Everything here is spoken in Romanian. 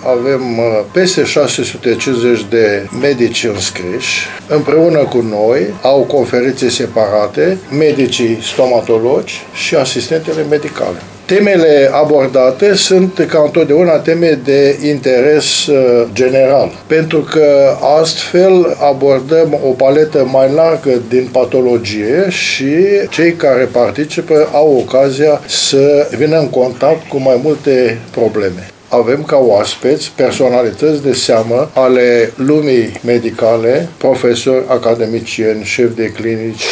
avem peste 650 de medici înscriși. Împreună cu noi au conferințe separate, medicii stomatologi și asistentele medicale. Temele abordate sunt, ca întotdeauna, teme de interes general, pentru că astfel abordăm o paletă mai largă din patologie și cei care participă au ocazia să vină în contact cu mai multe probleme. Avem ca oaspeți personalități de seamă ale lumii medicale, profesori, academicieni, șefi de clinici,